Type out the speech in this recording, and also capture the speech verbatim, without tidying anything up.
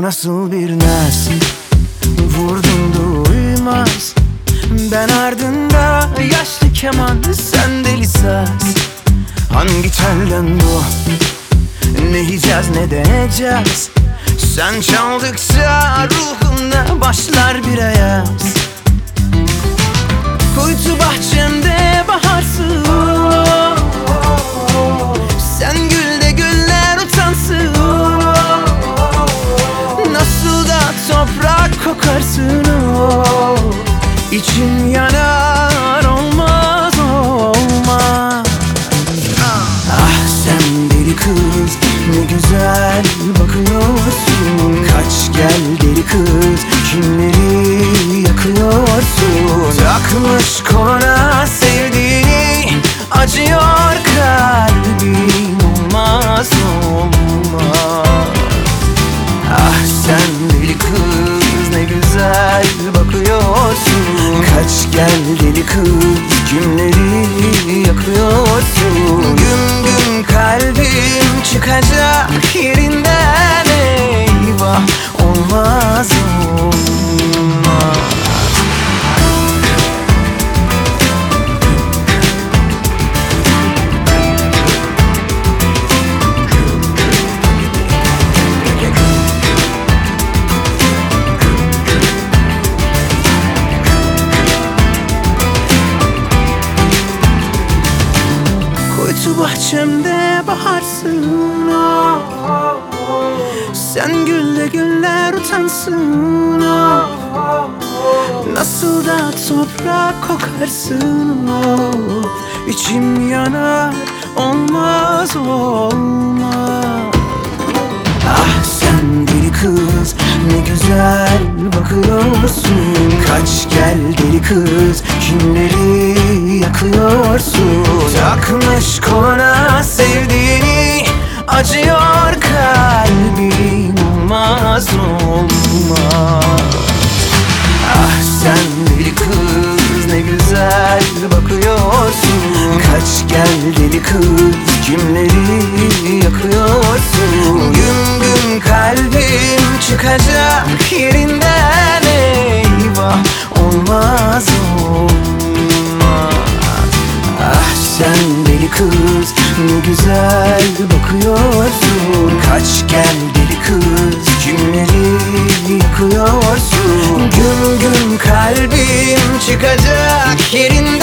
nasıl bir naz, vurdum duymaz. Ben ardında yaşlı keman, sen deli saz. Hangi telden bu, ne yiyeceğiz ne deneyeceğiz? Sen çaldıkça ruhumda başlar bir ayaz. Kuytu bahçemde baharsın, sen gül de güller utansın. Nasıl da toprak kokarsın, oh. İçim yanar, olmaz olmaz. Ah sen deli kız, ne güzel bakıyorsun. Kaç gel deli kız, kimleri yakıyorsun. Takmış koluna sevdiğini, acıyor kalbim, olmaz olmaz. Ah sen deli kız, ne güzel bakıyorsun. Kaç gel deli kız, kimleri yakıyorsun. Güm güm kalbim çıkacak yerinden, eyvah, olmaz olmaz. Kuytu bahçemde baharsın, oh, oh, oh. Sen gülle güller utansın, oh, oh, oh. Nasıl da toprak kokarsın, oh. İçim yanar, olmaz olmaz. Ah sen deli kız, ne güzel bakıyorsun. Kaç gel deli kız, kimleri yakıyorsun. Takmış koluna sevdiğini, acıyor kalbim, olmaz olmaz. Ah sen deli kız, ne güzel bakıyorsun. Kaç gel deli kız, kimleri yakıyorsun. Güm güm kalbim çıkacak yerinden, eyvah, olmaz olmaz. Ah sen deli kız, ne güzel bakıyorsun. Kaç gel deli kız, kimleri yakıyorsun. Güm güm kalbim çıkacak yerinden,